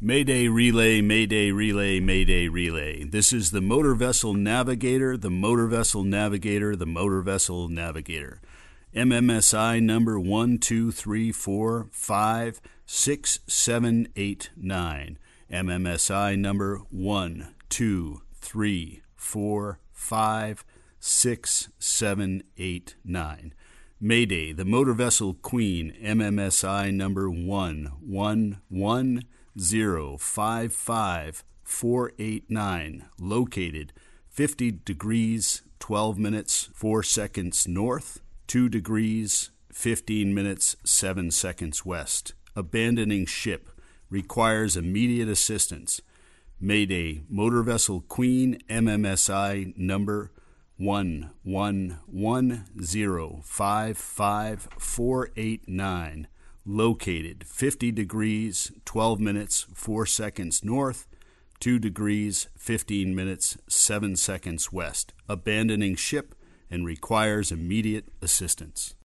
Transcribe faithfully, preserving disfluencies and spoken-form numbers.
Mayday relay, mayday relay, mayday relay. This is the motor vessel navigator, the motor vessel navigator, the motor vessel navigator. M M S I number one, two, three, four, five, six, seven, eight, nine. M M S I number one, two, three, four, five, six, seven, eight, nine. Mayday, the motor vessel queen, M M S I number one, one, one, zero, five, five, four, eight, nine, located fifty degrees, twelve minutes, four seconds north, two degrees, fifteen minutes, seven seconds west. Abandoning ship, requires immediate assistance. Mayday, motor vessel queen, M M S I number one, one, one, zero, five, five, four, eight, nine, located fifty degrees, twelve minutes, four seconds north, two degrees, fifteen minutes, seven seconds west. Abandoning ship and requires immediate assistance.